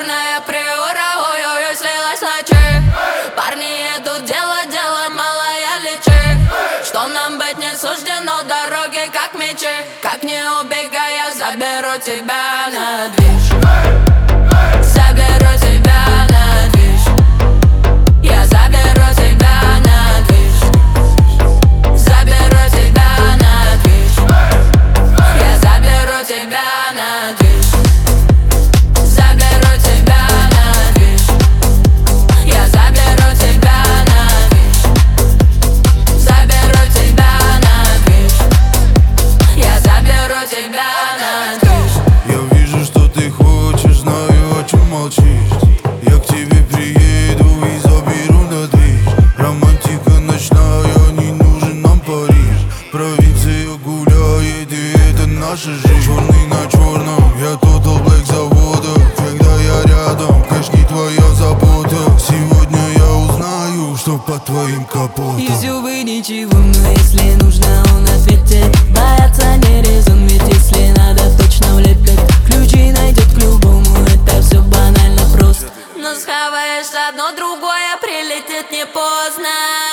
Черная приора, ой-ой-ой, слилась на чек. Парни идут дело, малая лечи. Что нам быть не суждено, дороги как мечи. Как не убегай, я заберу тебя на движ. Заберу тебя на движ. Я заберу тебя на движ. Заберу тебя на движ. Я заберу тебя на движ. Заберу тебя на движ. Я заберу тебя на движ. Заберу тебя на движ. Я заберу тебя на движ. Я вижу, что ты хочешь, знаю, о чем молчишь. Я к тебе приеду и заберу на движ. Романтика ночная, не нужен нам Париж. Провинция гуляет, и это наша жизнь. Черный на черном, я Total Black завода. Когда я рядом, кэш не твоя забота. Сегодня я узнаю, что под твоим капотом. И все бы ничего, но если нужно, он ответит. Бояться не резон, ведь если надо, точно влепит. Ключи найдет к любому, это все банально просто. Но схаваешь одно, другое прилетит не поздно.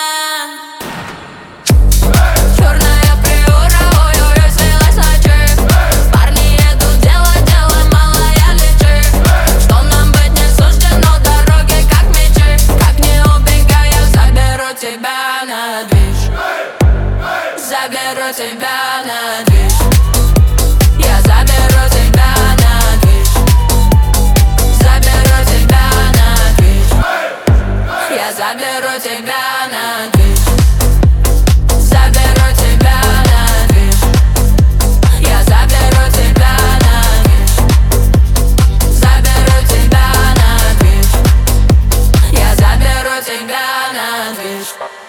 Черная приора, ой-ой-ой, слилась на чек. Парни идут дело, малая лечи. Что нам быть не суждено, дороги как мечи. Как не убегай, я заберу тебя на движ. Заберу тебя на движ. Я заберу тебя на движ. Заберу тебя на движ. Я заберу тебя на движ. Заберу тебя на движ. Я заберу тебя на движ. Заберу тебя на движ. Я заберу тебя на движ.